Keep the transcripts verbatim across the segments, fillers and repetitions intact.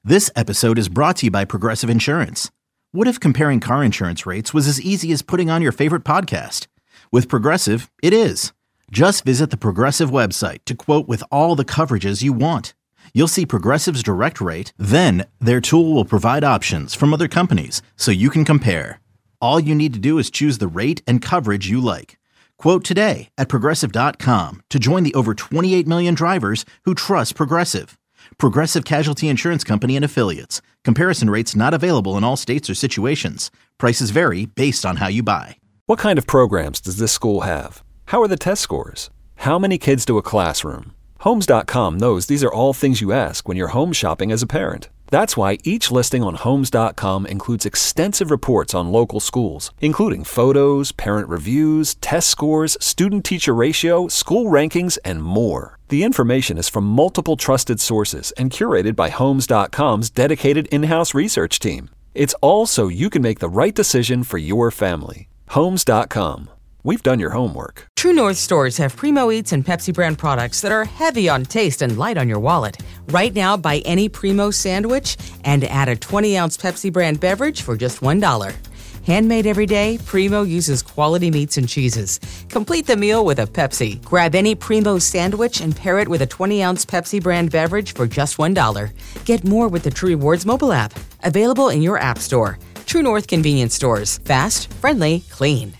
This episode is brought to you by Progressive Insurance. What if comparing car insurance rates was as easy as putting on your favorite podcast? With Progressive, it is. Just visit the Progressive website to quote with all the coverages you want. You'll see Progressive's direct rate, then their tool will provide options from other companies so you can compare. All you need to do is choose the rate and coverage you like. Quote today at Progressive dot com to join the over twenty-eight million drivers who trust Progressive. Progressive Casualty Insurance Company and Affiliates. Comparison rates not available in all states or situations. Prices vary based on how you buy. What kind of programs does this school have? How are the test scores? How many kids do a classroom? Homes dot com knows these are all things you ask when you're home shopping as a parent. That's why each listing on Homes dot com includes extensive reports on local schools, including photos, parent reviews, test scores, student-teacher ratio, school rankings, and more. The information is from multiple trusted sources and curated by Homes dot com's dedicated in-house research team. It's all so you can make the right decision for your family. Homes dot com. We've done your homework. True North stores have Primo Eats and Pepsi brand products that are heavy on taste and light on your wallet. Right now, buy any Primo sandwich and add a twenty-ounce Pepsi brand beverage for just one dollar. Handmade every day, Primo uses quality meats and cheeses. Complete the meal with a Pepsi. Grab any Primo sandwich and pair it with a twenty-ounce Pepsi brand beverage for just one dollar. Get more with the True Rewards mobile app. Available in your app store. True North convenience stores. Fast, friendly, clean.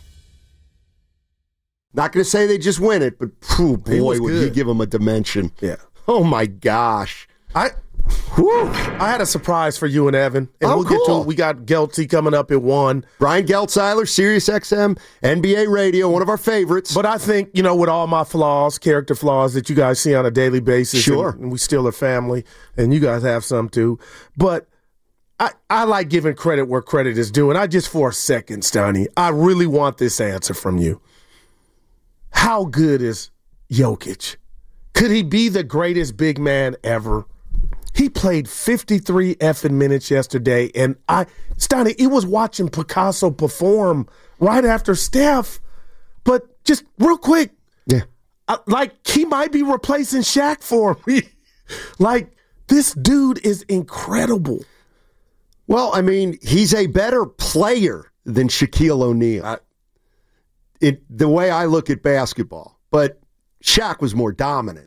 Not going to say they just win it, but oh boy, would he give them a dimension. Yeah. Oh, my gosh. I whew, I had a surprise for you and Evan. And oh, we'll cool. get to it. We got Gelty coming up at one. Brian Geltzeiler, Sirius X M, N B A Radio, one of our favorites. But I think, you know, with all my flaws, character flaws that you guys see on a daily basis. Sure. And, and we still are family, and you guys have some too. But I, I like giving credit where credit is due. And I just, for a second, Stoney, I really want this answer from you. How good is Jokic? Could he be the greatest big man ever? He played fifty-three effing minutes yesterday, and I, Stoney, it was watching Picasso perform right after Steph. But just real quick, yeah, I, like he might be replacing Shaq for me. Like this dude is incredible. Well, I mean, he's a better player than Shaquille O'Neal. I, It, the way I look at basketball, but Shaq was more dominant.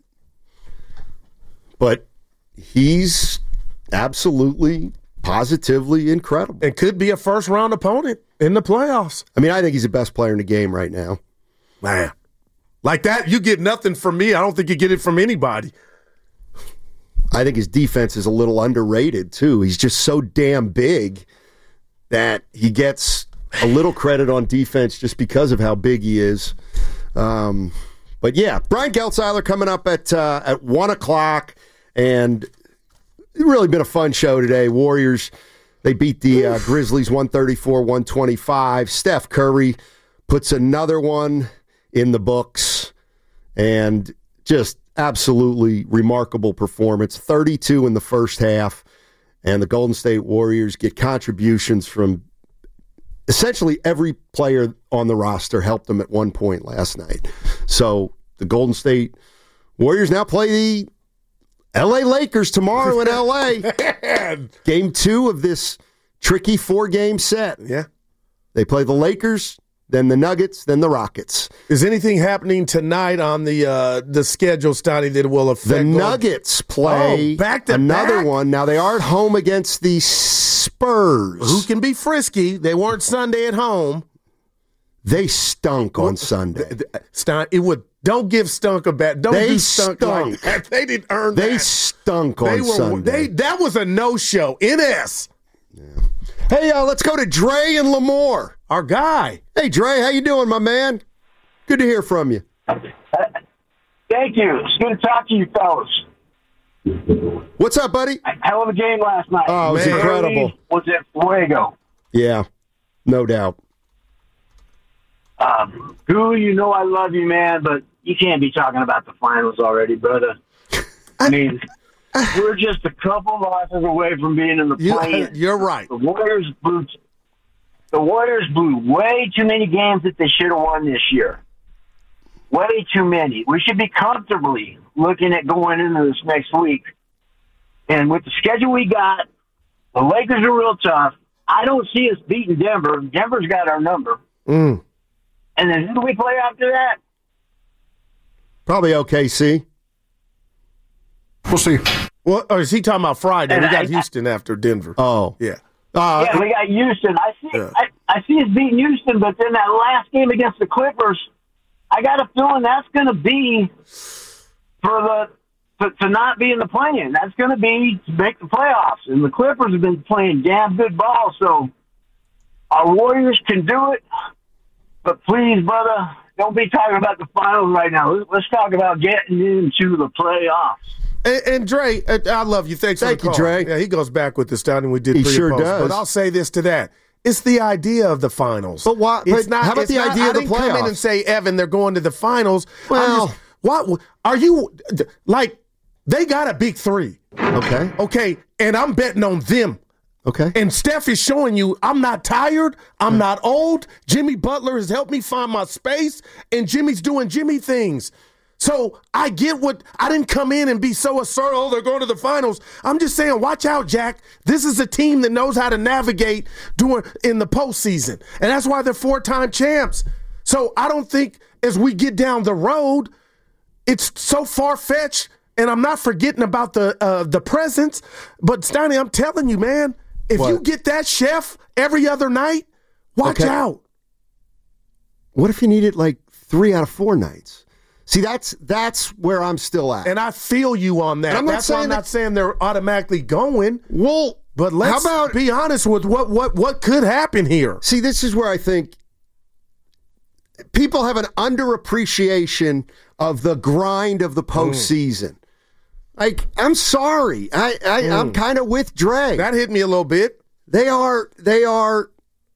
But he's absolutely, positively incredible. And could be a first-round opponent in the playoffs. I mean, I think he's the best player in the game right now. Man, like that, you get nothing from me. I don't think you get it from anybody. I think his defense is a little underrated, too. He's just so damn big that he gets a little credit on defense just because of how big he is. Um, but yeah, Brian Geltzeiler coming up at uh, at one o'clock, and it's really been a fun show today. Warriors, they beat the uh, Grizzlies one thirty-four one twenty-five. Steph Curry puts another one in the books, and just absolutely remarkable performance. thirty-two in the first half, and the Golden State Warriors get contributions from essentially every player on the roster helped them at one point last night. So the Golden State Warriors now play the L A Lakers tomorrow in L A. Game two of this tricky four-game set. Yeah. They play the Lakers, then the Nuggets, then the Rockets. Is anything happening tonight on the uh, the schedule, Stoney, that will affect the Nuggets play oh, back to another back? one. Now they are at home against the Spurs, who can be frisky. They weren't Sunday at home. They stunk on Sunday. Stein, it would don't give stunk a bad. Don't they do stunk, stunk. Like that. They didn't earn they that. Stunk on they were, Sunday. They, that was a no-show. N S. Yeah. Hey, uh, let's go to Dre and Lemoore. Our guy. Hey, Dre, how you doing, my man? Good to hear from you. Thank you. It's good to talk to you fellas. What's up, buddy? Hell of a game last night. Oh, it was Man. incredible. Was it fuego? Yeah, no doubt. Um, Goo, you know I love you, man, but you can't be talking about the finals already, brother. I mean, we're just a couple losses away from being in the You, play-in. you're right. The Warriors blew. The Warriors blew way too many games that they should have won this year. Way too many. We should be comfortably looking at going into this next week And with the schedule we got, the Lakers are real tough. I don't see us beating Denver. Denver's got our number. Mm. And then who do we play after that? Probably O K C. We'll see. Well, or is he talking about Friday? And we got I, Houston after Denver. Oh. Yeah. Uh, yeah, we got Houston. I see yeah. I, I see us beating Houston, but then that last game against the Clippers, I got a feeling that's going to be for the to, to not be in the play-in. That's going to be to make the playoffs. And the Clippers have been playing damn good ball, so our Warriors can do it. But please, brother, don't be talking about the finals right now. Let's talk about getting into the playoffs. And, and Dre, I love you. Thanks Thank for the you, call. Dre. Yeah, he goes back with this down, and we did He pre sure and post. does. But I'll say this to that. It's the idea of the finals. But why? It's but not, how about it's the not, idea I of the didn't come in playoffs? and say, Evan, they're going to the finals. Well, I'm just, what are you like? They got a big three. Okay. Okay, and I'm betting on them. Okay. And Steph is showing you I'm not tired. I'm not old. Jimmy Butler has helped me find my space, and Jimmy's doing Jimmy things. So I get what – I didn't come in and be so assertive, oh, they're going to the finals. I'm just saying, watch out, Jack. This is a team that knows how to navigate during in the postseason, and that's why they're four-time champs. So I don't think as we get down the road, it's so far-fetched, and I'm not forgetting about the uh, the presence. But, Steiny, I'm telling you, man, if What? you get that chef every other night, watch Okay. out. What if you need it like three out of four nights? See, that's that's where I'm still at. And I feel you on that. And I'm not That's why I'm saying not that- saying they're automatically going. well, But let's how about be honest with what, what, what could happen here. See, this is where I think people have an underappreciation of the grind of the postseason. Mm. Like, I'm sorry, I, I mm. I'm kind of with Dre. That hit me a little bit. They are they are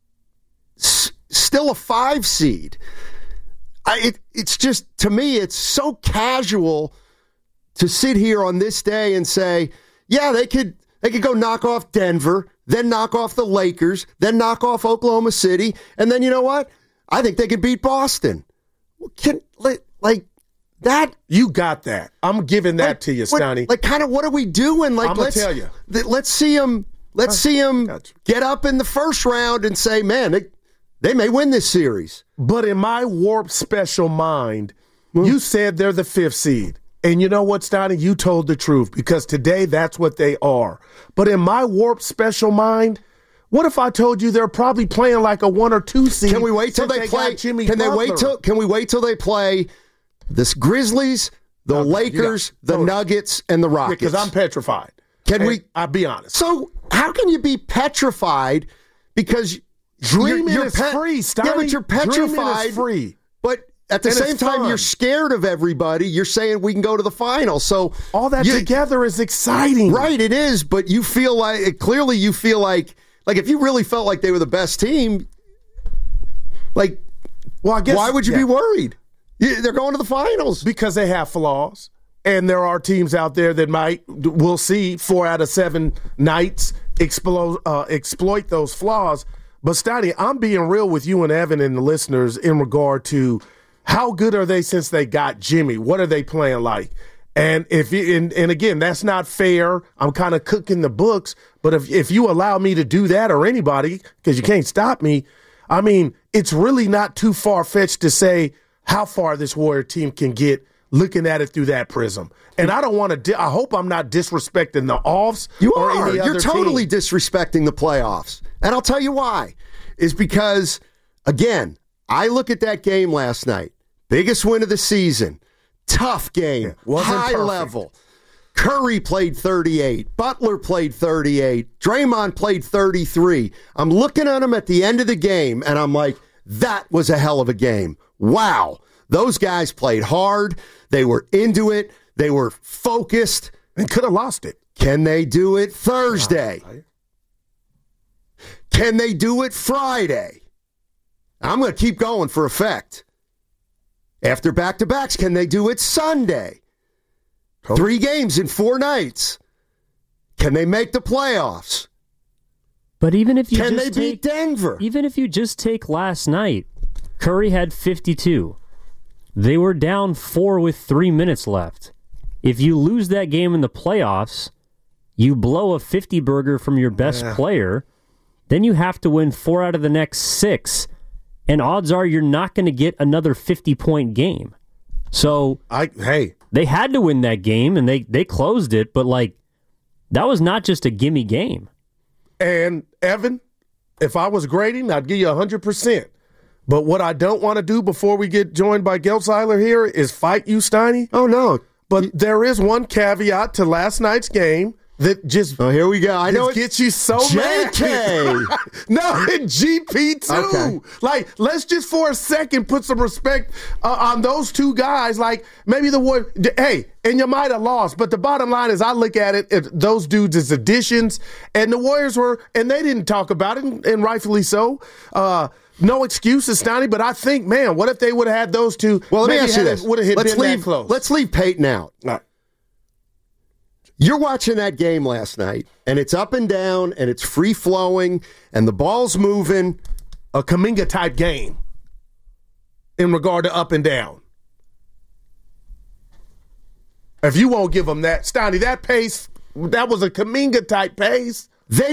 s- still a five seed. I, it, it's just, to me, it's so casual to sit here on this day and say, yeah, they could they could go knock off Denver, then knock off the Lakers, then knock off Oklahoma City, and then you know what? I think they could beat Boston. Can, like, that. You got that. I'm giving that like, to you, what, Stoney. Like, kind of what are we doing? Like, I'm going let's to tell you. Th- let's see them, let's see them get up in the first round and say, man, they, they may win this series. But in my warped special mind, mm. you said they're the fifth seed. And you know what, Stoney? You told the truth because today that's what they are. But in my warped special mind, what if I told you they're probably playing like a one or two seed? Can we wait till they, they play? Jimmy Can Butler? they wait till? Can we wait till they play the Grizzlies, the okay, Lakers, the totally. Nuggets, and the Rockets? Because I'm petrified. Can and we? I'll be honest. So how can you be petrified? Because dreaming you're, you're is pe- free, Stoney. Yeah, but you're petrified. Dreaming is free. But at the and same time, fun. you're scared of everybody. You're saying we can go to the finals. So all that you, together is exciting, right? It is. But you feel like clearly you feel like like if you really felt like they were the best team, like, well, I guess why would you yeah. be worried? They're going to the finals because they have flaws, and there are teams out there that might we'll see four out of seven nights explode uh, exploit those flaws. But Stoney, I'm being real with you and Evan and the listeners in regard to how good are they since they got Jimmy? What are they playing like? And if you, and, and again, that's not fair. I'm kind of cooking the books. But if if you allow me to do that or anybody, because you can't stop me, I mean, it's really not too far-fetched to say how far this Warrior team can get looking at it through that prism. And I don't want to di- – I hope I'm not disrespecting the offs you or are. any other You're totally team. disrespecting the playoffs. And I'll tell you why. Is because, again, I look at that game last night. Biggest win of the season. Tough game. Yeah, high perfect. level. Curry played thirty-eight. Butler played thirty-eight. Draymond played thirty-three. I'm looking at them at the end of the game, and I'm like, that was a hell of a game. Wow. Those guys played hard. They were into it. They were focused. And could have lost it. Can they do it Thursday? Can they do it Friday? I'm going to keep going for effect. After back-to-backs, can they do it Sunday? Oh. Three games in four nights. Can they make the playoffs? But even if you can just they take, beat Denver? Even if you just take last night, Curry had fifty-two. They were down four with three minutes left. If you lose that game in the playoffs, you blow a fifty burger from your best Yeah. player, then you have to win four out of the next six, and odds are you're not going to get another fifty-point game. So I hey, they had to win that game, and they, they closed it, but, like, that was not just a gimme game. and Evan, if I was grading, I'd give you one hundred percent. But what I don't want to do before we get joined by Geltzeiler here is fight you, Steiny. Oh, no. But there is one caveat to last night's game that just Oh, here we go. I know This it gets you so J K. mad. No, G P too. Okay. Like, let's just for a second put some respect uh, on those two guys. Like, maybe the one, hey, and you might have lost, but the bottom line is I look at it, it those dudes as additions, and the Warriors were, and they didn't talk about it, and, and rightfully so. Uh, no excuses, Stoney, but I think, man, what if they would have had those two? Well, let me maybe ask you had this. it- Would have hit Let's been leave, that close. let's leave Peyton out. All right. You're watching that game last night, and it's up and down, and it's free-flowing, and the ball's moving. A Kuminga-type game in regard to up and down. If you won't give them that, Stoney, that pace, that was a Kuminga-type pace. They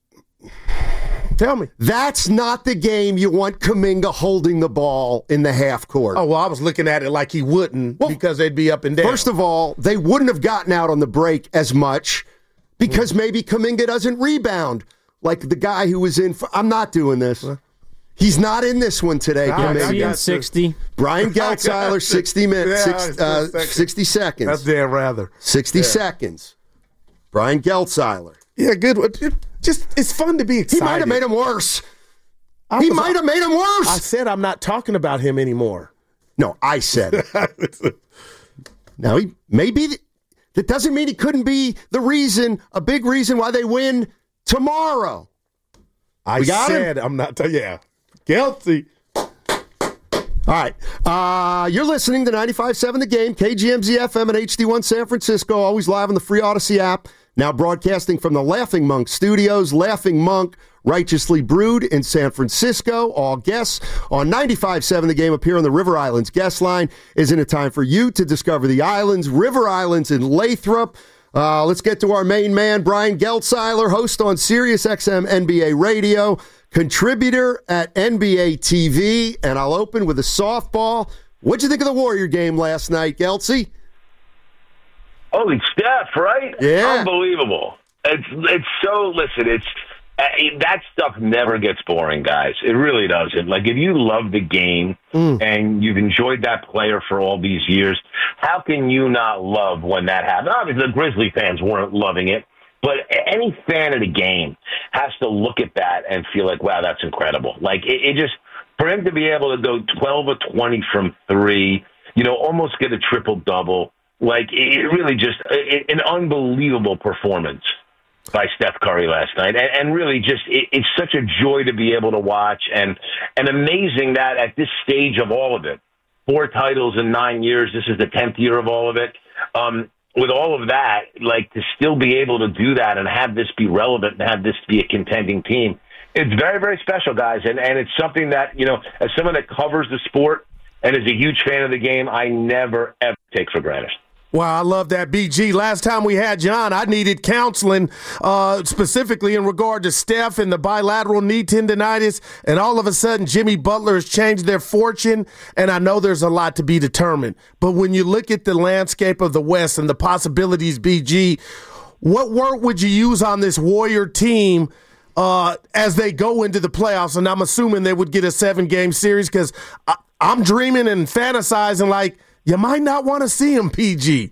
Tell me. That's not the game you want Kuminga holding the ball in the half court. Oh, well, I was looking at it like he wouldn't Well, because they'd be up and down. First of all, they wouldn't have gotten out on the break as much because maybe Kuminga doesn't rebound like the guy who was in. I'm not doing this. He's not in this one today, I got Kuminga. See you. in sixty. Brian Geltzeiler, sixty minutes, Yeah, six, it's uh, just seconds. sixty seconds. That's damn rather. sixty seconds. Brian Geltzeiler. Yeah, good. It- Just, it's fun to be He excited. might have made him worse. I He was- might have made him worse. I said I'm not talking about him anymore. No, I said it. Now, he maybe th- that doesn't mean he couldn't be the reason, a big reason why they win tomorrow. I We got him? said I'm not. T- yeah, guilty. All right. Uh, you're listening to ninety-five point seven The Game, K G M Z F M and H D one San Francisco, always live on the free Odyssey app. Now broadcasting from the Laughing Monk Studios. Laughing Monk, righteously brewed in San Francisco. All guests on ninety-five point seven The Game appear on the River Islands guest line. Isn't it time for you to discover the islands? River Islands in Lathrop. Uh, let's get to our main man, Brian Geltzeiler, host on Sirius X M N B A Radio, contributor at N B A T V, and I'll open with a softball. What'd you think of the Warrior game last night, Geltsy? Holy Steph, right? Yeah. Unbelievable. It's it's so, listen, it's uh, that stuff never gets boring, guys. It really doesn't. Like, if you love the game Mm. and you've enjoyed that player for all these years, how can you not love when that happened? Obviously, the Grizzly fans weren't loving it, but any fan of the game has to look at that and feel like, wow, that's incredible. Like, it, it just, for him to be able to go twelve or twenty from three, you know, almost get a triple-double, like, it really just it, an unbelievable performance by Steph Curry last night. And, and really just it, it's such a joy to be able to watch, and, and amazing that at this stage of all of it, four titles in nine years, this is the tenth year of all of it, um, with all of that, like, to still be able to do that and have this be relevant and have this be a contending team, it's very, very special, guys. And, and it's something that, you know, as someone that covers the sport and is a huge fan of the game, I never, ever take for granted. Wow, I love that, B G. Last time we had John, I needed counseling uh, specifically in regard to Steph and the bilateral knee tendonitis, and all of a sudden Jimmy Butler has changed their fortune, and I know there's a lot to be determined. But when you look at the landscape of the West and the possibilities, B G, what word would you use on this Warrior team uh, as they go into the playoffs? And I'm assuming they would get a seven-game series, because I'm dreaming and fantasizing like, you might not want to see him, P G.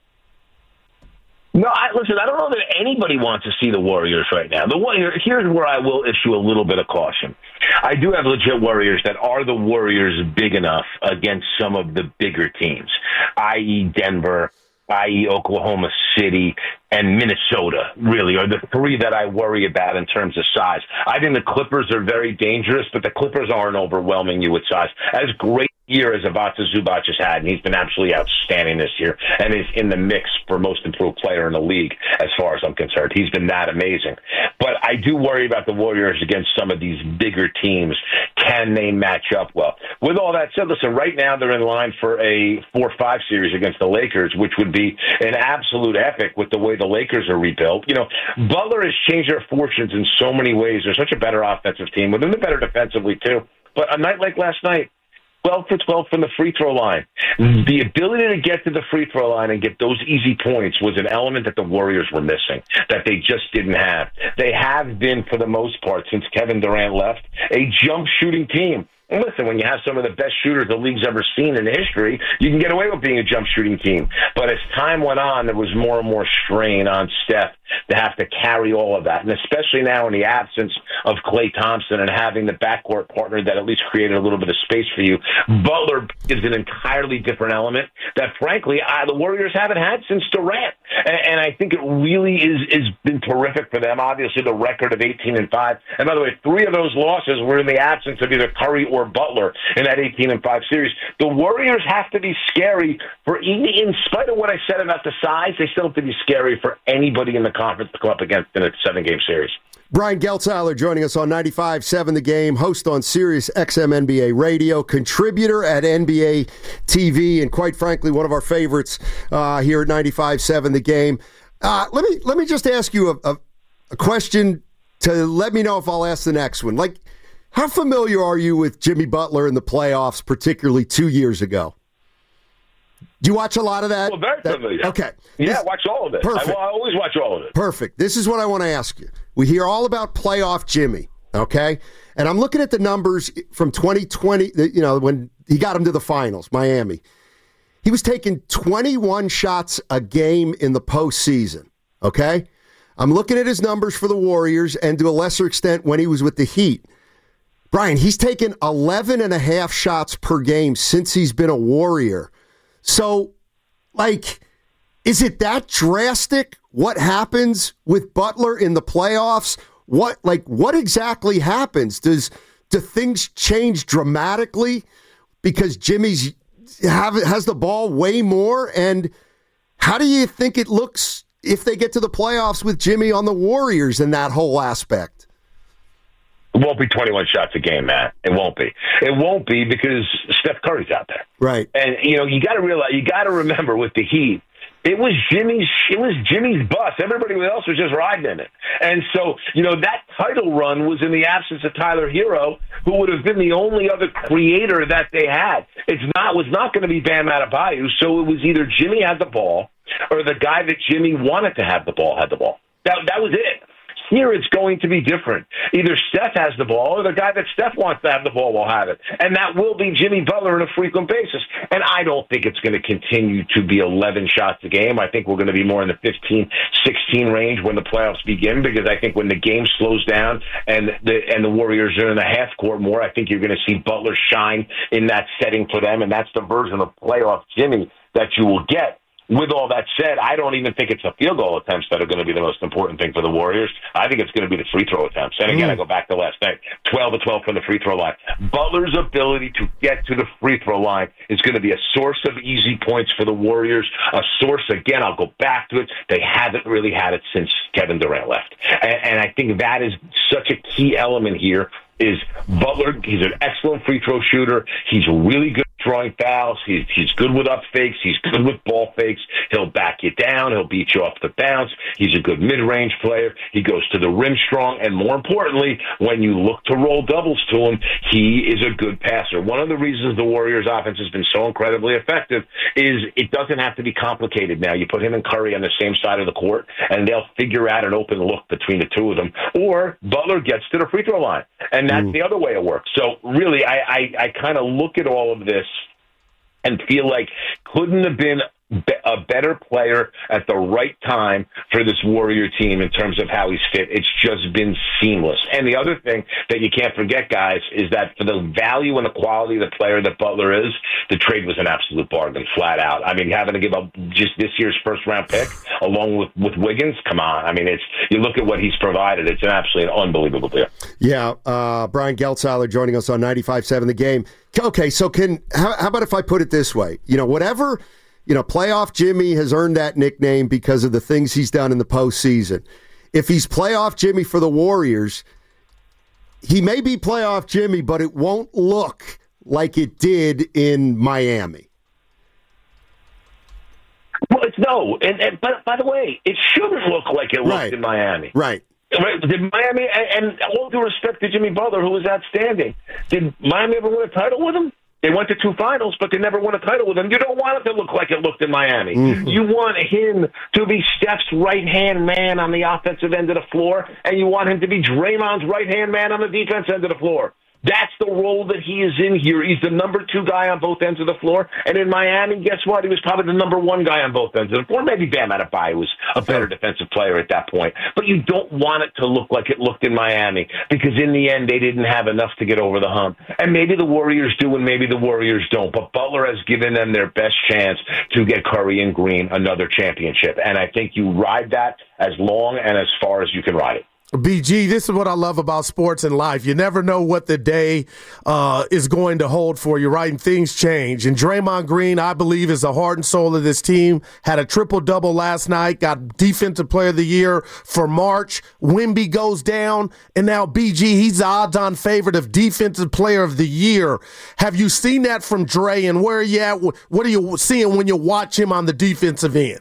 No, I, listen, I don't know that anybody wants to see the Warriors right now. The Warrior, here's where I will issue a little bit of caution. I do have legit Warriors that are the Warriors big enough against some of the bigger teams, that is. Denver, that is. Oklahoma City, and Minnesota, really, are the three that I worry about in terms of size. I think the Clippers are very dangerous, but the Clippers aren't overwhelming you with size. As great year as Ivica Zubac has had, and he's been absolutely outstanding this year, and is in the mix for most improved player in the league, as far as I'm concerned. He's been that amazing. But I do worry about the Warriors against some of these bigger teams. can they match up well? With all that said, listen, right now they're in line for a four five series against the Lakers, which would be an absolute epic with the way the Lakers are rebuilt. You know, Butler has changed their fortunes in so many ways. They're such a better offensive team, but they're better defensively too. But a night like last night, twelve for twelve from the free throw line. The ability to get to the free throw line and get those easy points was an element that the Warriors were missing, that they just didn't have. They have been, for the most part, since Kevin Durant left, a jump shooting team. And listen, when you have some of the best shooters the league's ever seen in history, you can get away with being a jump shooting team. But as time went on, there was more and more strain on Steph to have to carry all of that. And especially now in the absence of Klay Thompson and having the backcourt partner that at least created a little bit of space for you, Butler is an entirely different element that, frankly, I, the Warriors haven't had since Durant. And, and I think it really is is been terrific for them. Obviously, the record of eighteen and five. And by the way, three of those losses were in the absence of either Curry or Butler in that eighteen and five series. The Warriors have to be scary for, in spite of what I said about the size, they still have to be scary for anybody in the conference to come up against in a seven-game series. Brian Geltzeiler joining us on ninety-five point seven The Game, host on Sirius X M N B A Radio, contributor at N B A T V, and quite frankly, one of our favorites uh, here at ninety-five point seven The Game. Uh, let me let me just ask you a, a, a question to let me know if I'll ask the next one. Like, how familiar are you with Jimmy Butler in the playoffs, particularly two years ago? Do you watch a lot of that? Well, very familiar. That, okay. Yeah, this, I watch all of it. Perfect. I, I always watch all of it. Perfect. This is what I want to ask you. We hear all about playoff Jimmy, okay? And I'm looking at the numbers from twenty twenty, you know, when he got him to the finals, Miami. He was taking twenty-one shots a game in the postseason, okay? I'm looking at his numbers for the Warriors and to a lesser extent when he was with the Heat. Brian, he's taken eleven and a half shots per game since he's been a Warrior. So, like, is it that drastic what happens with Butler in the playoffs? What, like, what exactly happens? Does do things change dramatically because Jimmy's have has the ball way more? And how do you think it looks if they get to the playoffs with Jimmy on the Warriors in that whole aspect? It won't be twenty-one shots a game, Matt. It won't be. It won't be because Steph Curry's out there. Right. And, you know, you got to realize, you got to remember with the Heat, it was Jimmy's, it was Jimmy's bus. Everybody else was just riding in it. And so, you know, that title run was in the absence of Tyler Hero, who would have been the only other creator that they had. It's not, was not going to be Bam Adebayo. So it was either Jimmy had the ball or the guy that Jimmy wanted to have the ball had the ball. That, that was it. Here it's going to be different. Either Steph has the ball or the guy that Steph wants to have the ball will have it. And that will be Jimmy Butler on a frequent basis. And I don't think it's going to continue to be eleven shots a game. I think we're going to be more in the fifteen, sixteen range when the playoffs begin, because I think when the game slows down and the and the Warriors are in the half court more, I think you're going to see Butler shine in that setting for them. And that's the version of playoff Jimmy that you will get. With all that said, I don't even think it's the field goal attempts that are going to be the most important thing for the Warriors. I think it's going to be the free throw attempts. And again, mm. I go back to last night, twelve to twelve from the free throw line. Butler's ability to get to the free throw line is going to be a source of easy points for the Warriors. A source, again, I'll go back to it, they haven't really had it since Kevin Durant left. And, and I think that is such a key element here. Is Butler, he's an excellent free throw shooter. He's really good at drawing fouls. He's he's good with up fakes. He's good with ball fakes. He'll back you down. He'll beat you off the bounce. He's a good mid-range player. He goes to the rim strong. And more importantly, when you look to roll doubles to him, he is a good passer. One of the reasons the Warriors' offense has been so incredibly effective is it doesn't have to be complicated now. You put him and Curry on the same side of the court, and they'll figure out an open look between the two of them. Or Butler gets to the free throw line. And that's mm. the other way it works. So really, I, I, I kind of look at all of this and feel like couldn't have been a better player at the right time for this Warrior team in terms of how he's fit. It's just been seamless. And the other thing that you can't forget, guys, is that for the value and the quality of the player that Butler is, the trade was an absolute bargain, flat out. I mean, having to give up just this year's first-round pick along with, with Wiggins, come on. I mean, it's you look at what he's provided, it's an absolutely unbelievable deal. Yeah, uh, Brian Geltzeiler joining us on ninety-five point seven The Game. Okay, so can how, how about if I put it this way? You know, whatever... You know, playoff Jimmy has earned that nickname because of the things he's done in the postseason. If he's playoff Jimmy for the Warriors, he may be playoff Jimmy, but it won't look like it did in Miami. Well, it's no. And, and but by the way, it shouldn't look like it looked Right. in Miami. Right. Right, Did Miami, and, and all due respect to Jimmy Butler, who was outstanding, did Miami ever win a title with him? They went to two finals, but they never won a title with him. You don't want it to look like it looked in Miami. Mm-hmm. You want him to be Steph's right-hand man on the offensive end of the floor, and you want him to be Draymond's right-hand man on the defense end of the floor. That's the role that he is in here. He's the number two guy on both ends of the floor. And in Miami, guess what? He was probably the number one guy on both ends of the floor. Maybe Bam Adebayo was a better defensive player at that point. But you don't want it to look like it looked in Miami because in the end, they didn't have enough to get over the hump. And maybe the Warriors do and maybe the Warriors don't. But Butler has given them their best chance to get Curry and Green another championship. And I think you ride that as long and as far as you can ride it. B G, this is what I love about sports and life. You never know what the day uh, is going to hold for you, right? And things change. And Draymond Green, I believe, is the heart and soul of this team. Had a triple-double last night, got Defensive Player of the Year for March. Wemby goes down, and now B G, he's the odds-on favorite of Defensive Player of the Year. Have you seen that from Dre, and where are you at? What are you seeing when you watch him on the defensive end?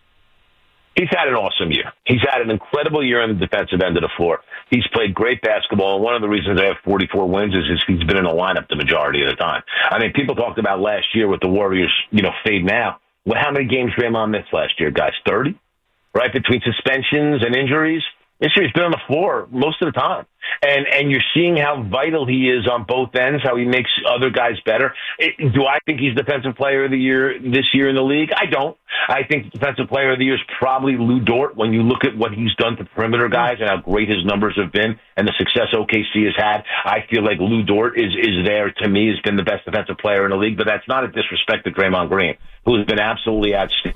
He's had an awesome year. He's had an incredible year on the defensive end of the floor. He's played great basketball, and one of the reasons they have forty-four wins is he's been in the lineup the majority of the time. I mean, people talked about last year with the Warriors, you know, fade now. Well, how many games Draymond missed last year, guys? thirty? Right, between suspensions and injuries? This year he's been on the floor most of the time. And and you're seeing how vital he is on both ends, how he makes other guys better. It, do I think he's Defensive Player of the Year this year in the league? I don't. I think Defensive Player of the Year is probably Lou Dort when you look at what he's done to perimeter guys and how great his numbers have been and the success O K C has had. I feel like Lou Dort is, is there, to me, has been the best defensive player in the league, but that's not a disrespect to Draymond Green, who has been absolutely outstanding.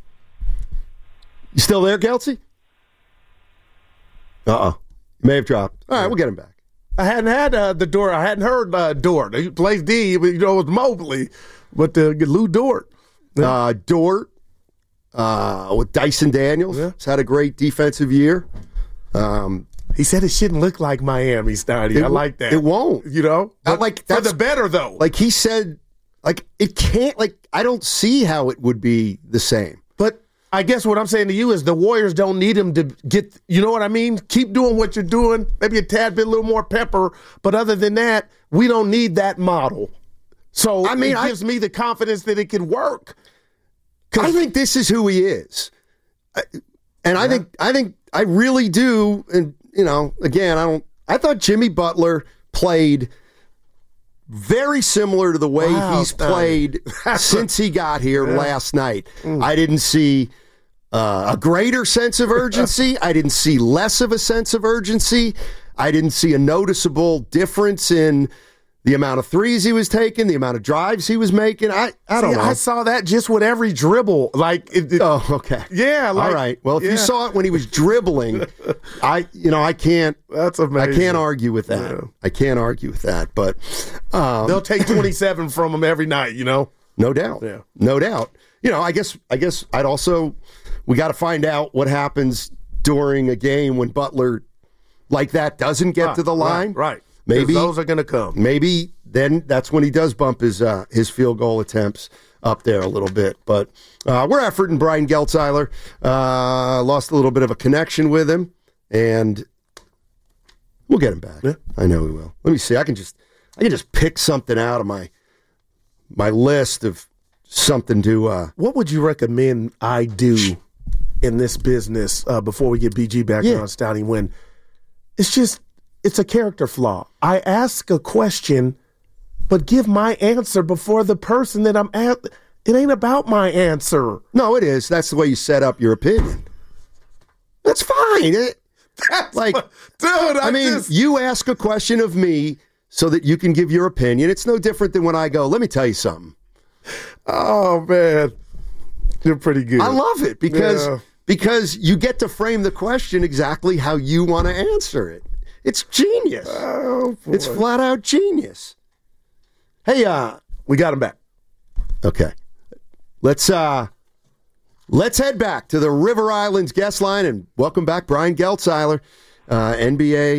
You still there, Kelsey? Uh-oh. May have dropped. All right, we'll get him back. I hadn't had uh, the Dort. I hadn't heard uh, Dort. He plays D, but you know, it was Mobley. But uh, Lou Dort. Yeah. Uh, Dort uh, with Dyson Daniels. Yeah. He's had a great defensive year. Um, he said it shouldn't look like Miami, Stoney. I like that. It won't. You know? But like for the better, though. Like he said, like it can't, like I don't see how it would be the same. But I guess what I'm saying to you is the Warriors don't need him to get, you know what I mean? Keep doing what you're doing. Maybe a tad bit, a little more pepper. But other than that, we don't need that model. So I mean, it gives I, me the confidence that it can work. I think this is who he is. I, and yeah. I think, I think, I really do. And, you know, again, I don't, I thought Jimmy Butler played very similar to the way wow, he's played since he got here yeah. last night. Mm. I didn't see uh, a greater sense of urgency. I didn't see less of a sense of urgency. I didn't see a noticeable difference in the amount of threes he was taking, the amount of drives he was making. I, I don't see, know. I saw that just with every dribble. Like, it, it, oh, okay. Yeah. Like, all right. Well, if yeah. you saw it when he was dribbling, I, you know, I can't. That's amazing. I can't argue with that. Yeah. I can't argue with that. But um, they'll take twenty-seven from him every night. You know, no doubt. Yeah, no doubt. You know, I guess. I guess I'd also we got to find out what happens during a game when Butler like that doesn't get right, to the line. Right. right. Maybe those are going to come. Maybe then that's when he does bump his uh, his field goal attempts up there a little bit. But uh, we're efforting Brian Geltzeiler. Uh, lost a little bit of a connection with him, and we'll get him back. Yeah. I know we will. Let me see. I can just I can just pick something out of my my list of something to. Uh, what would you recommend I do in this business uh, before we get B G back yeah. on, Stouty? When it's just. It's a character flaw. I ask a question, but give my answer before the person that I'm at. It ain't about my answer. No, it is. That's the way you set up your opinion. That's fine. It, That's like, what, dude. I, I mean, just... you ask a question of me so that you can give your opinion. It's no different than when I go, let me tell you something. Oh, man. You're pretty good. I love it because yeah. because you get to frame the question exactly how you want to answer it. It's genius. Oh, boy. It's flat out genius. Hey, uh, we got him back. Okay. Let's uh let's head back to the River Islands guest line and welcome back Brian Geltzeiler, uh, N B A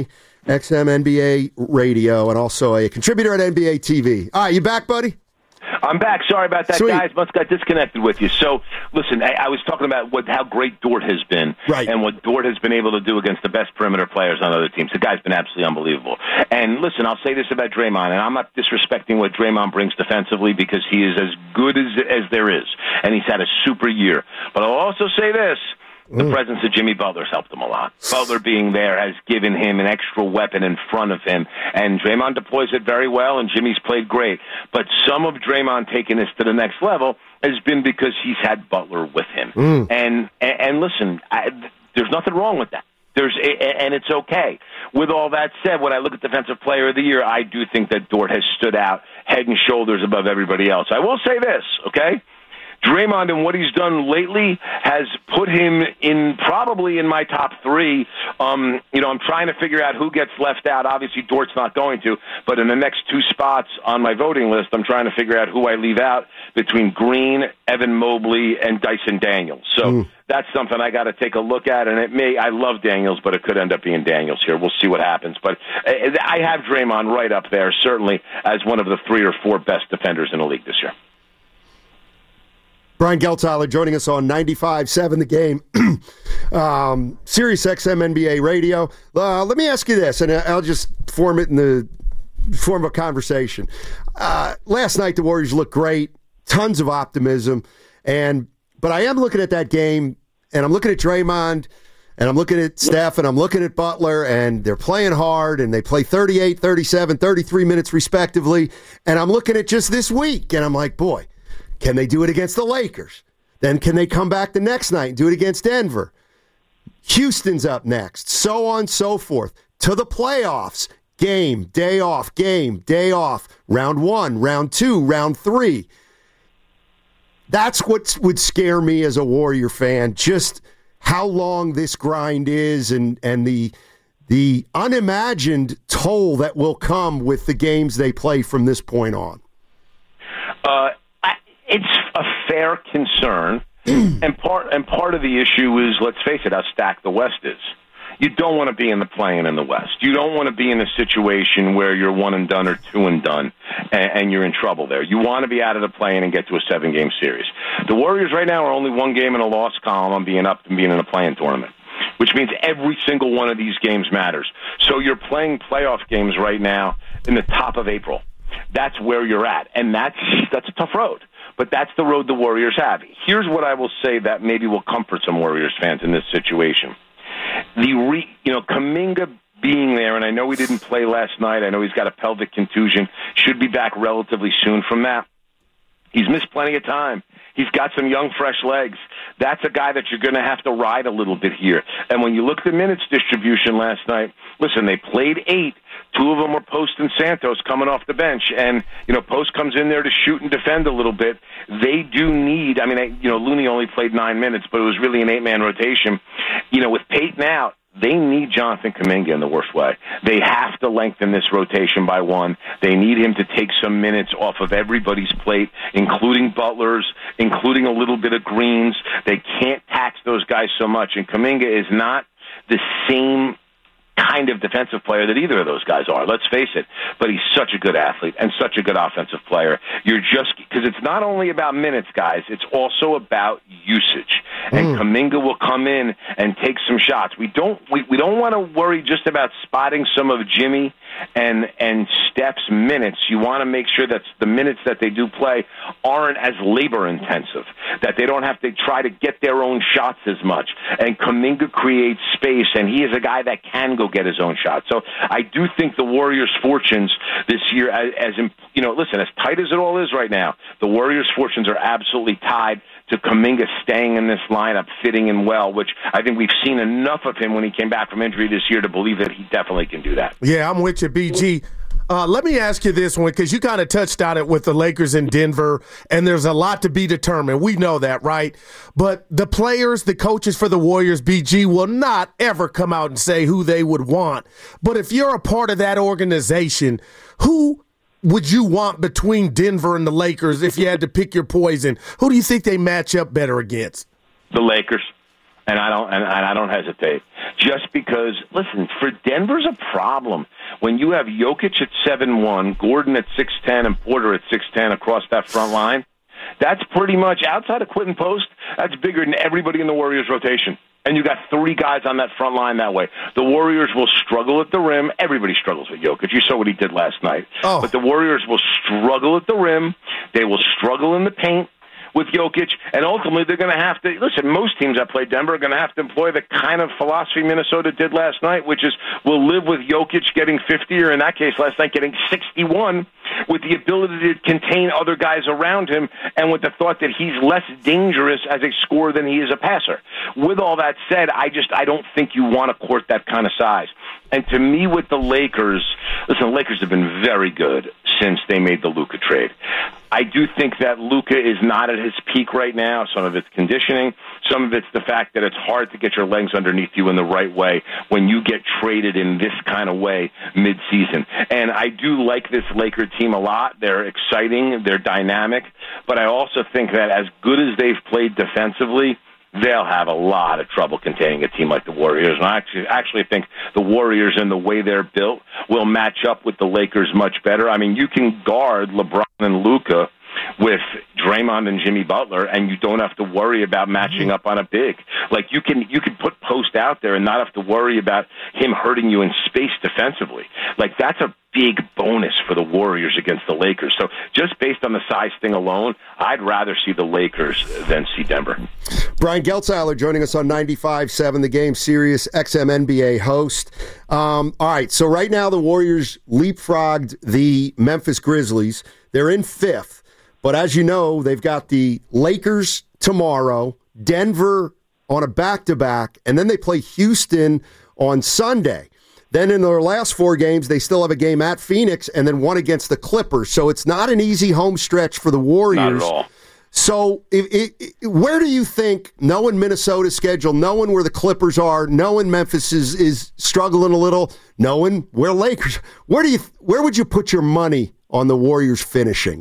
X M N B A Radio, and also a contributor at N B A T V. All right, you back, buddy? I'm back. Sorry about that, Sweet. guys. Must got disconnected with you. So, listen, I, I was talking about what how great Dort has been, right. and what Dort has been able to do against the best perimeter players on other teams. The guy's been absolutely unbelievable. And listen, I'll say this about Draymond, and I'm not disrespecting what Draymond brings defensively because he is as good as as there is, and he's had a super year. But I'll also say this. The mm. presence of Jimmy Butler's helped him a lot. Butler being there has given him an extra weapon in front of him, and Draymond deploys it very well, and Jimmy's played great. But some of Draymond taking this to the next level has been because he's had Butler with him. Mm. And, and and listen, I, there's nothing wrong with that. There's and it's okay. With all that said, when I look at Defensive Player of the Year, I do think that Dort has stood out head and shoulders above everybody else. I will say this, okay? Draymond and what he's done lately has put him in probably in my top three. Um, you know, I'm trying to figure out who gets left out. Obviously, Dort's not going to, but in the next two spots on my voting list, I'm trying to figure out who I leave out between Green, Evan Mobley, and Dyson Daniels. So mm. that's something I got to take a look at, and it may. I love Daniels, but it could end up being Daniels here. We'll see what happens. But I have Draymond right up there, certainly as one of the three or four best defenders in the league this year. Brian Gelteiler joining us on ninety-five point seven The Game, um, Sirius X M N B A Radio. Uh, let me ask you this, and I'll just form it in the form of a conversation. Uh, last night, the Warriors looked great, tons of optimism, and but I am looking at that game, and I'm looking at Draymond, and I'm looking at Steph, and I'm looking at Butler, and they're playing hard, and they play thirty-eight, thirty-seven, thirty-three minutes respectively, and I'm looking at just this week, and I'm like, boy, can they do it against the Lakers? Then can they come back the next night and do it against Denver? Houston's up next, so on, so forth. To the playoffs, game, day off, game, day off, round one, round two, round three. That's what would scare me as a Warrior fan, just how long this grind is and, and the, the unimagined toll that will come with the games they play from this point on. Uh It's a fair concern, and part and part of the issue is, let's face it, how stacked the West is. You don't want to be in the play-in in the West. You don't want to be in a situation where you're one and done or two and done, and, and you're in trouble there. You want to be out of the play-in and get to a seven-game series. The Warriors right now are only one game in a loss column on being up and being in a play-in tournament, which means every single one of these games matters. So you're playing playoff games right now in the top of April. That's where you're at, and that's that's a tough road. But that's the road the Warriors have. Here's what I will say that maybe will comfort some Warriors fans in this situation. The re, you know, Kuminga being there, and I know he didn't play last night. I know he's got a pelvic contusion. Should be back relatively soon from that. He's missed plenty of time. He's got some young, fresh legs. That's a guy that you're going to have to ride a little bit here. And when you look at the minutes distribution last night, listen, they played eight. Two of them were Post and Santos coming off the bench. And, you know, Post comes in there to shoot and defend a little bit. They do need, I mean, you know, Looney only played nine minutes, but it was really an eight-man rotation. You know, with Peyton out, they need Jonathan Kuminga in the worst way. They have to lengthen this rotation by one. They need him to take some minutes off of everybody's plate, including Butler's, including a little bit of Green's. They can't tax those guys so much. And Kuminga is not the same kind of defensive player that either of those guys are. Let's face it. But he's such a good athlete and such a good offensive player. You're just because it's not only about minutes, guys. It's also about usage. And mm. Kuminga will come in and take some shots. We don't we, we don't want to worry just about spotting some of Jimmy and and Steph's minutes. You want to make sure that the minutes that they do play aren't as labor intensive, that they don't have to try to get their own shots as much. And Kuminga creates space, and he is a guy that can go get his own shot. So I do think the Warriors' fortunes this year, as, as you know, listen, as tight as it all is right now, the Warriors' fortunes are absolutely tied to Kuminga staying in this lineup, fitting in well, which I think we've seen enough of him when he came back from injury this year to believe that he definitely can do that. Yeah, I'm with you, B G. Uh, let me ask you this one, because you kind of touched on it with the Lakers in Denver, and there's a lot to be determined. We know that, right? But the players, the coaches for the Warriors, B G, will not ever come out and say who they would want. But if you're a part of that organization, who would you want between Denver and the Lakers if you had to pick your poison? Who do you think they match up better against? The Lakers. And I don't, and, and I don't hesitate. Just because, listen, for Denver's a problem when you have Jokic at seven one, Gordon at six ten, and Porter at six ten across that front line. That's pretty much, outside of Quentin Post, that's bigger than everybody in the Warriors rotation. And you got three guys on that front line that way. The Warriors will struggle at the rim. Everybody struggles with Jokic. You saw what he did last night. Oh. But the Warriors will struggle at the rim. They will struggle in the paint with Jokic, and ultimately they're going to have to, listen, most teams that play Denver are going to have to employ the kind of philosophy Minnesota did last night, which is we'll live with Jokic getting fifty, or in that case last night getting sixty-one, with the ability to contain other guys around him and with the thought that he's less dangerous as a scorer than he is a passer. With all that said, I just, I don't think you want to court that kind of size. And to me, with the Lakers, listen, the Lakers have been very good since they made the Luka trade. I do think that Luka is not at his peak right now. Some of it's conditioning. Some of it's the fact that it's hard to get your legs underneath you in the right way when you get traded in this kind of way mid-season. And I do like this Laker team a lot. They're exciting. They're dynamic. But I also think that as good as they've played defensively, they'll have a lot of trouble containing a team like the Warriors. And I actually, actually think the Warriors and the way they're built will match up with the Lakers much better. I mean, you can guard LeBron and Luka with Draymond and Jimmy Butler, and you don't have to worry about matching up on a big. Like, you can you can put Post out there and not have to worry about him hurting you in space defensively. Like, that's a big bonus for the Warriors against the Lakers. So just based on the size thing alone, I'd rather see the Lakers than see Denver. Brian Geltzeiler joining us on ninety-five point seven, the game, Sirius X M N B A host. Um, all right, so right now the Warriors leapfrogged the Memphis Grizzlies. They're in fifth. But as you know, they've got the Lakers tomorrow, Denver on a back-to-back, and then they play Houston on Sunday. Then in their last four games, they still have a game at Phoenix and then one against the Clippers. So it's not an easy home stretch for the Warriors. Not at all. So if, if, where do you think, knowing Minnesota's schedule, knowing where the Clippers are, knowing Memphis is, is struggling a little, knowing where Lakers, where do you where would you put your money on the Warriors finishing?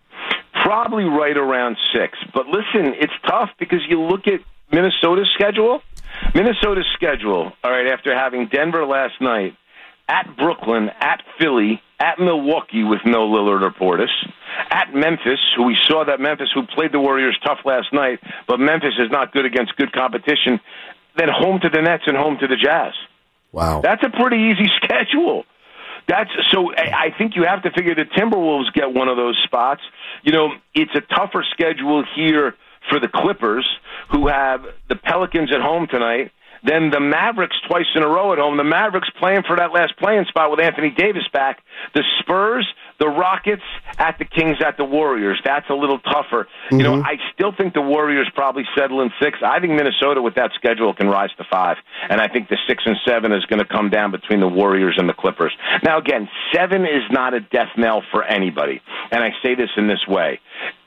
Probably right around six. But listen, it's tough because you look at Minnesota's schedule. Minnesota's schedule, all right, after having Denver last night, at Brooklyn, at Philly, at Milwaukee with no Lillard or Portis, at Memphis, who we saw that Memphis, who played the Warriors tough last night, but Memphis is not good against good competition, then home to the Nets and home to the Jazz. Wow. That's a pretty easy schedule. That's so. I think you have to figure the Timberwolves get one of those spots. You know, it's a tougher schedule here for the Clippers, who have the Pelicans at home tonight, then the Mavericks twice in a row at home. The Mavericks playing for that last playing spot with Anthony Davis back. The Spurs, the Rockets, at the Kings, at the Warriors. That's a little tougher. Mm-hmm. You know, I still think the Warriors probably settle in six. I think Minnesota with that schedule can rise to five. And I think the six and seven is going to come down between the Warriors and the Clippers. Now, again, seven is not a death knell for anybody. And I say this in this way.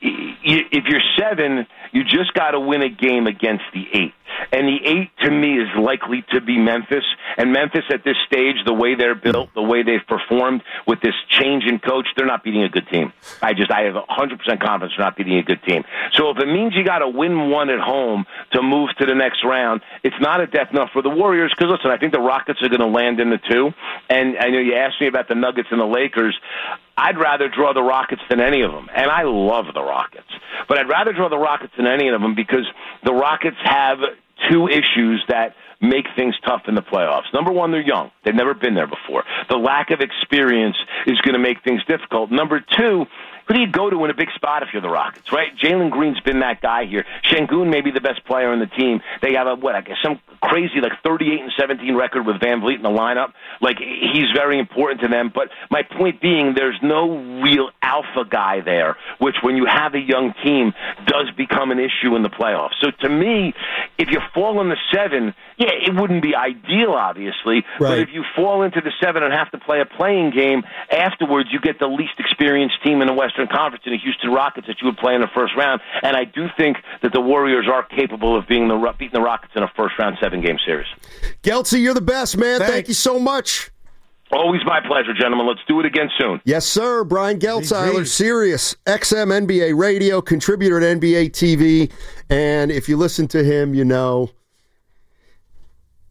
If you're seven, you just got to win a game against the eight. And the eight, to me, is likely to be Memphis. And Memphis, at this stage, the way they're built, the way they've performed with this change in coach, they're not beating a good team. I just, I have one hundred percent confidence they're not beating a good team. So if it means you got to win one at home to move to the next round, it's not a death knell for the Warriors. Because, listen, I think the Rockets are going to land in the two. And I know you asked me about the Nuggets and the Lakers. I'd rather draw the Rockets than any of them. And I love the Rockets. But I'd rather draw the Rockets than any of them because the Rockets have two issues that make things tough in the playoffs. Number one, they're young. They've never been there before. The lack of experience is going to make things difficult. Number two, who do you go to in a big spot if you're the Rockets, right? Jalen Green's been that guy here. Şengün may be the best player on the team. They have a, what, I guess some crazy, like thirty-eight and seventeen record with Van Vliet in the lineup. Like, he's very important to them. But my point being, there's no real alpha guy there, which when you have a young team does become an issue in the playoffs. So to me, if you fall in the seven, yeah, it wouldn't be ideal, obviously. Right. But if you fall into the seven and have to play a playing game, afterwards you get the least experienced team in the Western Conference in the Houston Rockets that you would play in the first round. And I do think that the Warriors are capable of being the beating the Rockets in a first-round seven-game series. Geltzy, you're the best, man. Thanks. Thank you so much. Always my pleasure, gentlemen. Let's do it again soon. Yes, sir. Brian Geltzeiler, Sirius X M N B A Radio, contributor at N B A T V. And if you listen to him, you know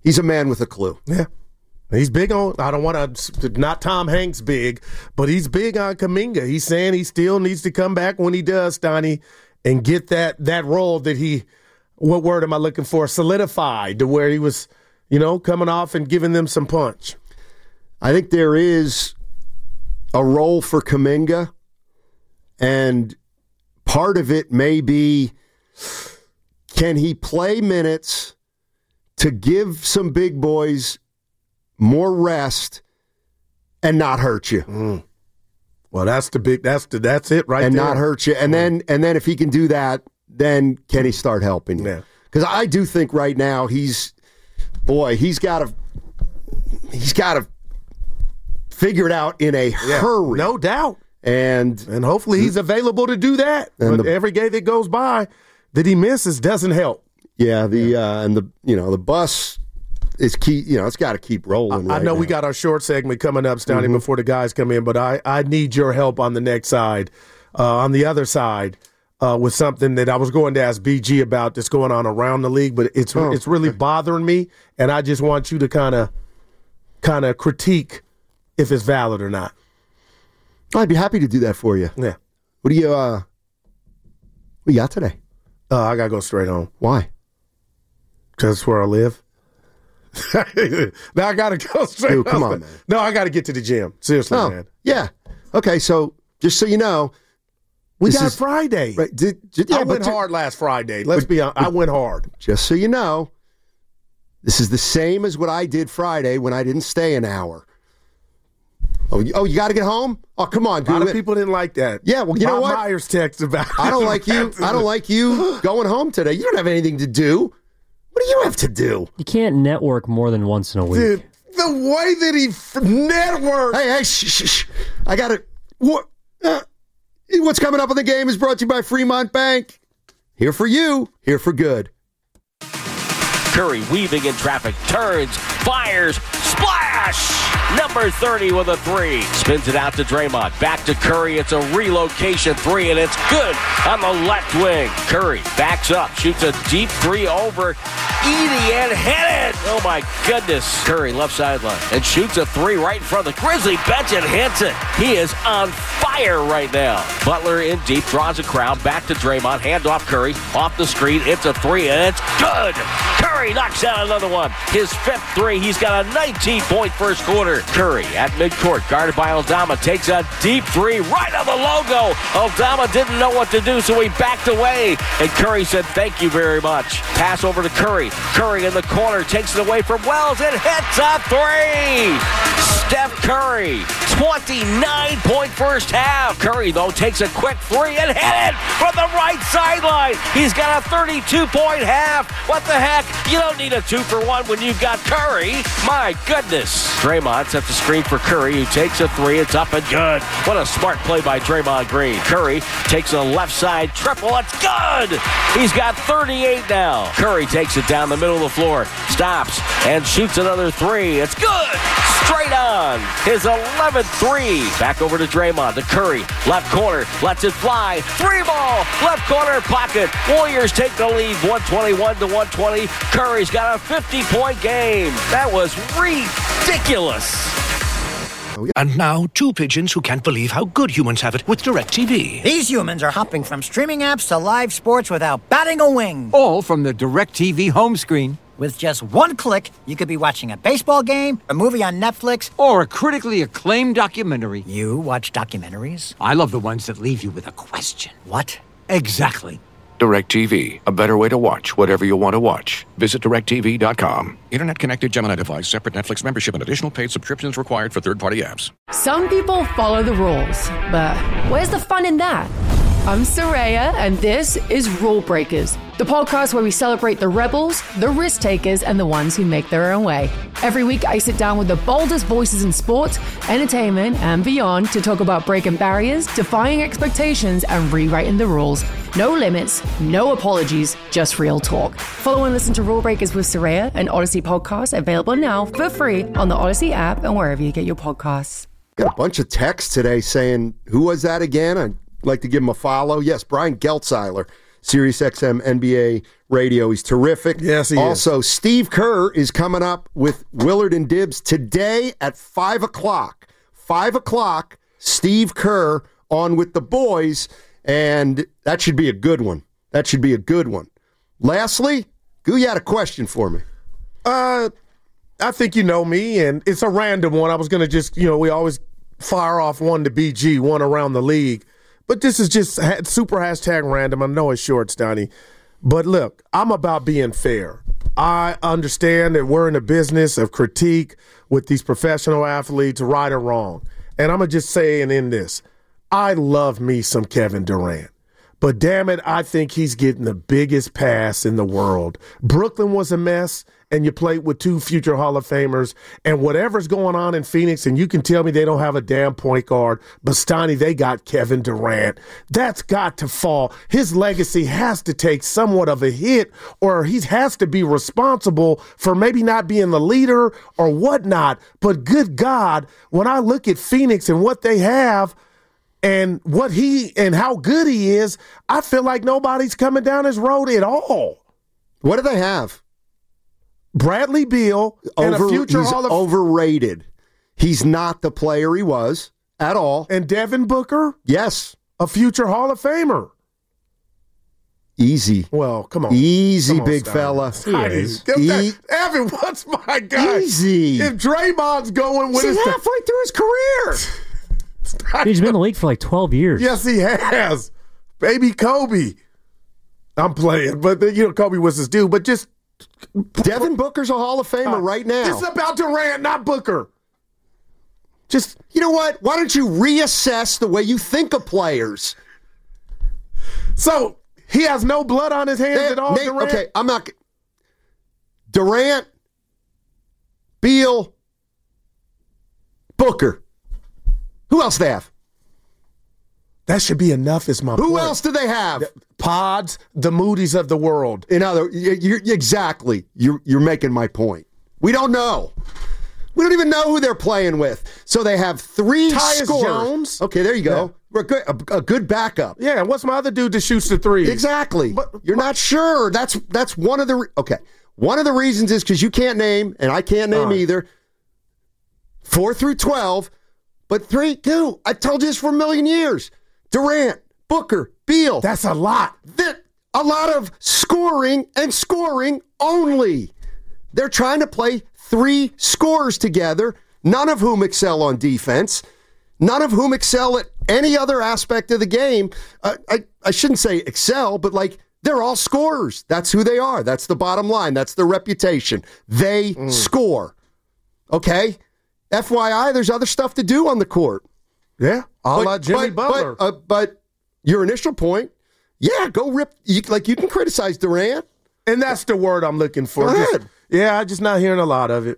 He's a man with a clue. Yeah. He's big on, I don't want to, not Tom Hanks big, but he's big on Kuminga. He's saying he still needs to come back when he does, Donnie, and get that that role that he, what word am I looking for, solidified to where he was, you know, coming off and giving them some punch. I think there is a role for Kuminga, and part of it may be, can he play minutes to give some big boys more rest and not hurt you? Mm. Well, that's the big. That's the. That's it, right and there. not hurt you. And mm. then, and then, if he can do that, then can he start helping you? Yeah. Because I do think right now he's, boy, he's got to, he's got to figure it out in a yeah, hurry. No doubt. And and hopefully he's available to do that. But the, every game that goes by that he misses doesn't help. Yeah. The yeah. Uh, and the you know the bus. It's key, you know, it's got to keep rolling. I, right I know now. we got our short segment coming up, Stoney, mm-hmm. before the guys come in, but I, I need your help on the next side, uh, on the other side, uh, with something that I was going to ask B G about that's going on around the league, but it's oh, it's really okay. bothering me, and I just want you to kind of kind of critique if it's valid or not. I'd be happy to do that for you. Yeah. What do you uh? What you got today? Uh, I gotta go straight home. Why? Because that's where I live. Now I gotta go straight. Dude, come on, man. No, I gotta get to the gym. Seriously, oh, man. Yeah. Okay, so just so you know, we this got is, Friday. Right, did, did, yeah, I went to, hard last Friday. Let's but, be honest. I went hard. Just so you know, this is the same as what I did Friday when I didn't stay an hour. Oh, you, oh, you got to get home? Oh, come on, dude. A lot of people didn't like that. Yeah, well, you Bob know what? Myers texted about it. I don't like you. I don't like you going home today. You don't have anything to do. What do you have to do? You can't network more than once in a week. Dude, the way that he f- networked. Hey, hey, shh, shh, shh. I got to. What? Uh, what's coming up in the game is brought to you by Fremont Bank. Here for you. Here for good. Curry weaving in traffic, turns, fires, splash! Number thirty with a three. Spins it out to Draymond. Back to Curry. It's a relocation three, and it's good on the left wing. Curry backs up, shoots a deep three over Edey and hit it! Oh my goodness. Curry left sideline and shoots a three right in front of the Grizzly bench and hits it. He is on fire right now. Butler in deep, draws a crowd. Back to Draymond. Hand off Curry. Off the screen. It's a three, and it's good. Curry knocks out another one. His fifth three. He's got a nineteen-point first quarter. Curry at midcourt, guarded by Aldama, takes a deep three right on the logo. Aldama didn't know what to do, so he backed away. And Curry said, thank you very much. Pass over to Curry. Curry in the corner, takes it away from Wells and hits a three. Steph Curry, twenty-nine-point first half. Curry, though, takes a quick three and hit it from the right sideline. He's got a thirty-two-point half. What the heck? You don't need a two for one when you've got Curry. My goodness. Draymond sets the screen for Curry, who takes a three. It's up and good. What a smart play by Draymond Green. Curry takes a left side triple. It's good. He's got thirty-eight now. Curry takes it down the middle of the floor, stops, and shoots another three. It's good. Straight on. His eleventh three. Back over to Draymond, to Curry. Left corner, lets it fly. Three ball. Left corner pocket. Warriors take the lead one twenty-one to one twenty. Curry's got a fifty-point game. That was ridiculous. And now, two pigeons who can't believe how good humans have it with DirecTV. These humans are hopping from streaming apps to live sports without batting a wing. All from the DirecTV home screen. With just one click, you could be watching a baseball game, a movie on Netflix, or a critically acclaimed documentary. You watch documentaries? I love the ones that leave you with a question. What? Exactly. DirecTV, a better way to watch whatever you want to watch. Visit direct T V dot com. Internet-connected Gemini device, separate Netflix membership, and additional paid subscriptions required for third-party apps. Some people follow the rules, but where's the fun in that? I'm Soraya, and this is Rule Breakers, the podcast where we celebrate the rebels, the risk takers, and the ones who make their own way. Every week, I sit down with the boldest voices in sports, entertainment, and beyond to talk about breaking barriers, defying expectations, and rewriting the rules. No limits, no apologies, just real talk. Follow and listen to Rule Breakers with Soraya, an Odyssey podcast, available now for free on the Odyssey app and wherever you get your podcasts. Got a bunch of texts today saying, who was that again? I'd like to give him a follow. Yes, Brian Geltzeiler SiriusXM N B A Radio. He's terrific. Yes, he also, is. Steve Kerr is coming up with Willard and Dibbs today at five o'clock. five o'clock, Steve Kerr on with the boys, and that should be a good one. That should be a good one. Lastly, Goo, you had a question for me. Uh, I think you know me, and it's a random one. I was going to just, you know, we always fire off one to B G, one around the league. But this is just ha- super hashtag random. I know it's short, Stoney. But look, I'm about being fair. I understand that we're in the business of critique with these professional athletes, right or wrong. And I'm going to just say and end this. I love me some Kevin Durant. But damn it, I think he's getting the biggest pass in the world. Brooklyn was a mess, and you played with two future Hall of Famers, and whatever's going on in Phoenix, and you can tell me they don't have a damn point guard, but Stoney, they got Kevin Durant. That's got to fall. His legacy has to take somewhat of a hit, or he has to be responsible for maybe not being the leader or whatnot. But good God, when I look at Phoenix and what they have, and what he and how good he is, I feel like nobody's coming down his road at all. What do they have? Bradley Beal and Over, a future he's Hall of overrated. He's not the player he was at all. And Devin Booker? Yes. A future Hall of Famer. Easy. Well, come on. Easy, come on, big Stein. fella. He is. E- Evan, what's my guy? Easy. If Draymond's going with He's his halfway through his career. He's been in the league for like twelve years. Yes, he has. Baby Kobe. I'm playing, but you know Kobe was his dude. But just Devin Booker's a Hall of Famer uh, right now. This is about Durant, not Booker. Just, you know what? Why don't you reassess the way you think of players? So he has no blood on his hands they, at all. Nate, Durant? Okay, I'm not. Durant, Beal, Booker. Who else they have? That should be enough, is my Who point. else do they have? Pods, the Moody's of the world. In other, you're, exactly. You're, you're making my point. We don't know. We don't even know who they're playing with. So they have three Tyus scorers. Jones. Okay, there you go. Yeah. We're good, a, a good backup. Yeah, and what's my other dude that shoots the three? Exactly. But you're not sure. That's that's one of the re- okay. One of the reasons is because you can't name, and I can't name uh. either. Four through twelve. But three, two, I told you this for a million years. Durant, Booker, Beal. That's a lot. That, a lot of scoring and scoring only. They're trying to play three scorers together, none of whom excel on defense, none of whom excel at any other aspect of the game. Uh, I, I shouldn't say excel, but like they're all scorers. That's who they are. That's the bottom line. That's their reputation. They mm. score. Okay? F Y I, there's other stuff to do on the court. Yeah, a la Jimmy but, Butler. But, uh, but your initial point, yeah, go rip. You, like you can criticize Durant, and that's the word I'm looking for. Go just, ahead. Yeah, I'm just not hearing a lot of it.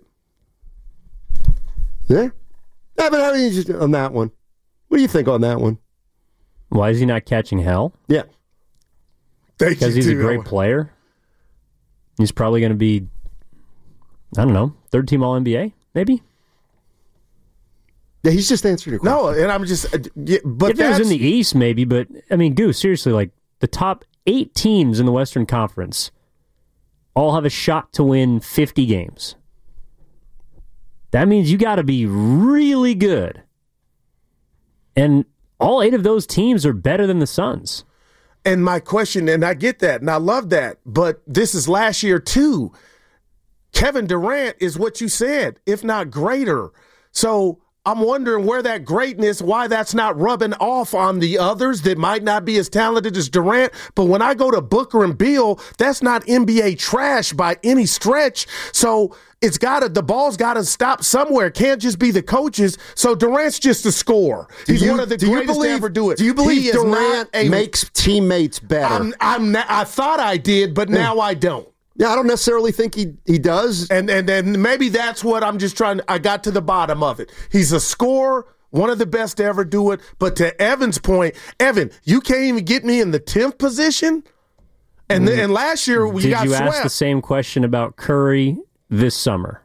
Yeah, yeah, but how do you on that one? What do you think on that one? Why is he not catching hell? Yeah, because he's a great player. He's probably going to be, I don't know, third team All N B A, maybe. Yeah, he's just answering your question. No, and I'm just, uh, yeah, but if it was in the East, maybe. But I mean, Goose, seriously, like the top eight teams in the Western Conference all have a shot to win fifty games. That means you got to be really good, and all eight of those teams are better than the Suns. And my question, and I get that, and I love that, but this is last year too. Kevin Durant is what you said, if not greater. So I'm wondering where that greatness, why that's not rubbing off on the others that might not be as talented as Durant. But when I go to Booker and Beal, that's not N B A trash by any stretch. So it's got to, the ball's got to stop somewhere. It can't just be the coaches. So Durant's just a scorer. He's you, one of the greatest believe, to ever do it. Do you believe he Durant a, makes teammates better? I'm, I'm not, I thought I did, but now I don't. Yeah, I don't necessarily think he, he does. And and then maybe that's what I'm just trying to, I got to the bottom of it. He's a scorer, one of the best to ever do it. But to Evan's point, Evan, you can't even get me in the tenth position? And mm. then, and last year we Did got you swept. ask the same question about Curry this summer?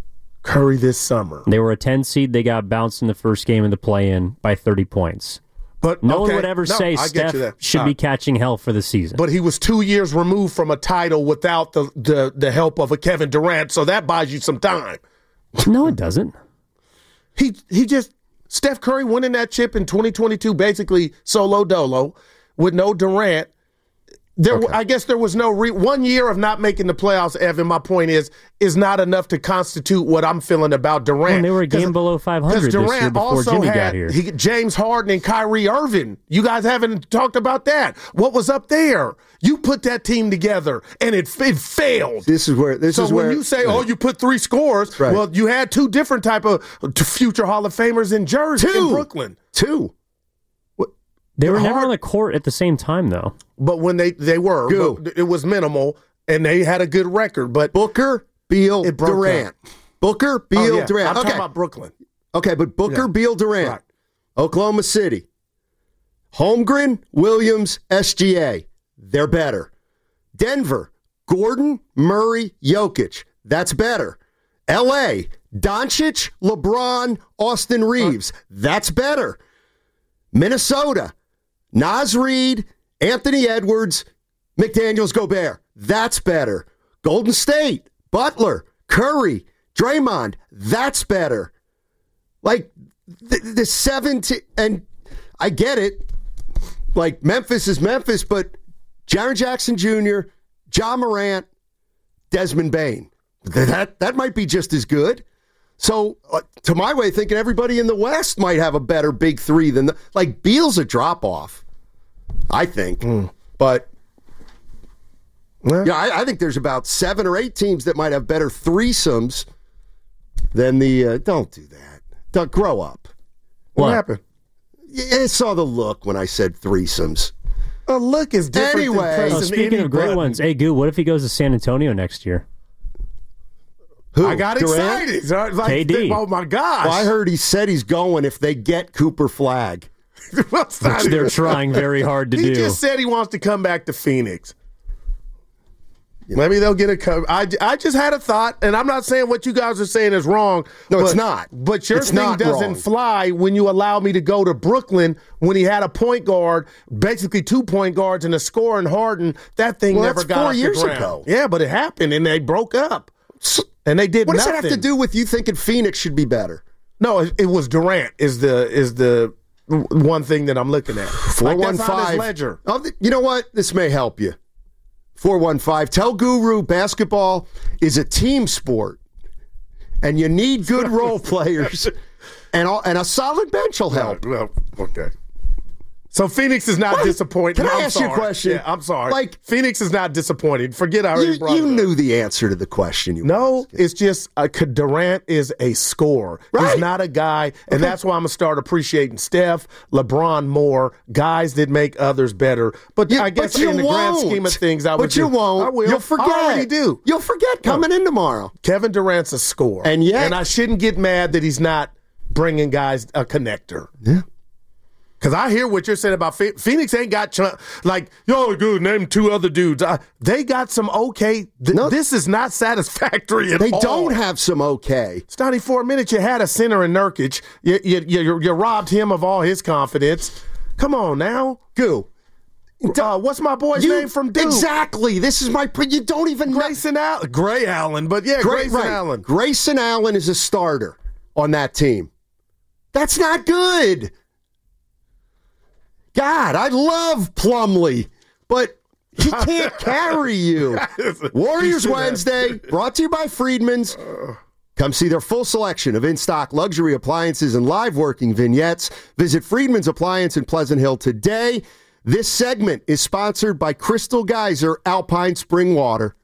Curry this summer. They were a ten seed. They got bounced in the first game of the play-in by thirty points. But no okay. one would ever no, say I Steph should All be right. catching hell for the season. But he was two years removed from a title without the, the, the help of a Kevin Durant, so that buys you some time. No, it doesn't. He he just Steph Curry winning that chip in twenty twenty-two, basically solo dolo with no Durant. There, Okay. I guess there was no re- one year of not making the playoffs. Evan, my point is, is not enough to constitute what I'm feeling about Durant. When they were a game below five hundred this Durant year before also Jimmy had, got here. He, James Harden and Kyrie Irving. You guys haven't talked about that. What was up there? You put that team together, and it it failed. This is where this so is when where you say, "Oh, you put three scores," Right. well, you had two different type of future Hall of Famers in Jersey, Two. in Brooklyn. two. They were never Hard- on the court at the same time, though. But when they they were, Go. but it was minimal, and they had a good record. But Booker, Beal, It broke Durant. up. Booker, Beal, oh, yeah. Durant. I'm okay. talking about Brooklyn. Okay, but Booker, Yeah. Beal, Durant. Right. Oklahoma City. Holmgren, Williams, S G A. They're better. Denver, Gordon, Murray, Jokic. That's better. L A, Doncic, LeBron, Austin Reeves. That's better. Minnesota, Naz Reid, Anthony Edwards, McDaniels, Gobert. That's better. Golden State, Butler, Curry, Draymond. That's better. Like the, the seventeen, and I get it. Like Memphis is Memphis, but Jaren Jackson Junior, Ja Morant, Desmond Bane. That that might be just as good. So, uh, to my way of thinking, everybody in the West might have a better big three than the, like Beal's a drop off. I think, Mm. but Yeah. yeah, I, I think there's about seven or eight teams that might have better threesomes than the. Uh, don't do that. Don't grow up. What, What? happened? I saw the look when I said threesomes. A look is different. Anyway. than pressing Oh, speaking any of great button. ones, hey, Goo, what if he goes to San Antonio next year? Who? I got Durant? excited. So I was like, K D. oh my gosh! Well, I heard he said he's going if they get Cooper Flag. Which Which they're trying very hard to he do. just said he wants to come back to Phoenix. Maybe they'll get a cover. I, I just had a thought, and I'm not saying what you guys are saying is wrong. No, but, it's not. But your It's thing not doesn't wrong. fly when you allow me to go to Brooklyn when he had a point guard, basically two point guards and a scorer in Harden. That thing Well, never that's got four off the years ground. ago. Yeah, but it happened, and they broke up. And they did What does nothing. that have to do with you thinking Phoenix should be better? No, it, it was Durant is the is the one thing that I'm looking at. Four Like, one that's on his five. ledger. Oh, th- you know what? This may help you. Four one five. Tell Guru basketball is a team sport, and you need good role players, and all, and a solid bench will help. Well, okay. So Phoenix is not What? disappointed. Can I I'm ask you a sorry. question? Yeah, I'm sorry. Like- Phoenix is not disappointed. Forget I already You, brought you it up. knew the answer to the question. You No, it's just uh, Durant is a scorer. Right. He's not a guy, and that's why I'm gonna start appreciating Steph, LeBron more, guys that make others better. But You- I guess but you in the grand won't. scheme of things, I would. But you do- won't. I will. You'll forget. I already do. You'll forget coming in tomorrow. Kevin Durant's a scorer, And yet- and I shouldn't get mad that he's not bringing guys a connector. Yeah. Because I hear what you're saying about Phe- Phoenix ain't got, ch- like, yo, good, name two other dudes. Uh, they got some okay. Th- No. This is not satisfactory at They all. don't have some okay. Stoney, for a minute, you had a center in Nurkic. You, you, you, you robbed him of all his confidence. Come on now. Goo. Uh, what's my boy's You- name from Duke? Exactly. This is my. pr- You don't even know. Grayson Allen. Gray Allen, but yeah, Gra- Grayson right. Allen. Grayson Allen is a starter on that team. That's not good. God, I love Plumlee, but he can't carry you. Warriors Wednesday, brought to you by Friedman's. Come see their full selection of in-stock luxury appliances and live working vignettes. Visit Friedman's Appliance in Pleasant Hill today. This segment is sponsored by Crystal Geyser Alpine Spring Water.